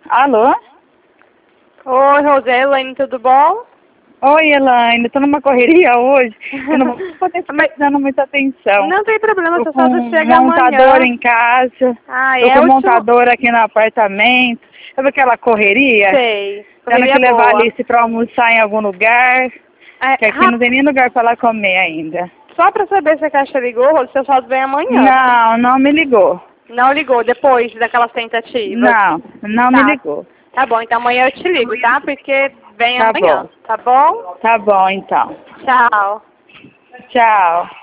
Alô? Oi, Rosé, Elaine, tudo bom? Oi, Elaine, tô numa correria hoje, eu não vou poder ficar te dando muita atenção. Não tem problema, Tô você com só um chega montador amanhã. em casa, Ah, tô é com o um último... montador aqui no apartamento, sabe aquela correria? Sei, Tendo correria que levar a boa. Alice pra almoçar em algum lugar, que aqui não tem nem lugar pra ela comer ainda. Só pra saber se a caixa ligou, Rosé, seu saldo vem amanhã. Não, não me ligou. Não ligou, depois daquelas tentativas. Não me Tá, ligou. tá bom, então amanhã eu te ligo, tá? Porque vem Tá amanhã, bom. tá bom? Tá bom, então. Tchau. Tchau.